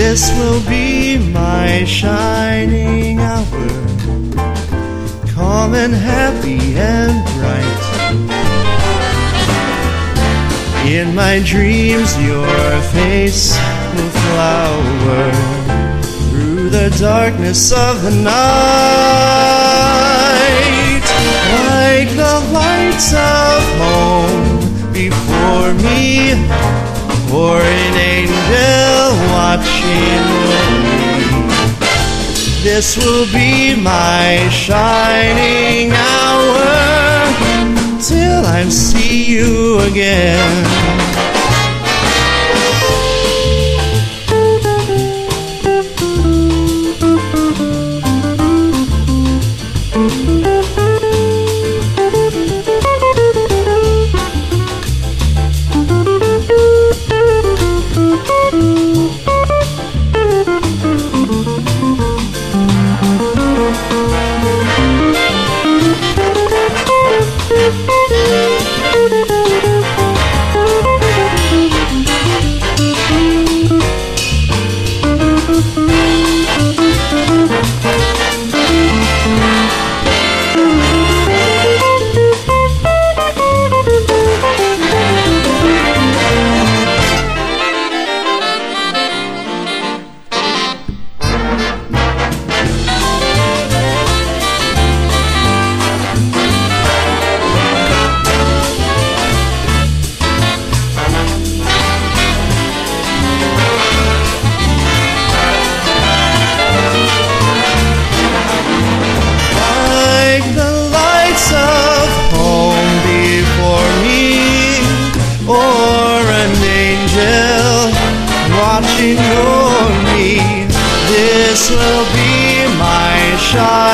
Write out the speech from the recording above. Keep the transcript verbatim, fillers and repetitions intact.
This will be my shining hour, calm and happy and bright. In my dreams your face will flower through the darkness of the night, like the lights of home before me, or an angel watching me. This will be my shining hour till I see you again. Watching over me, this will be my shot.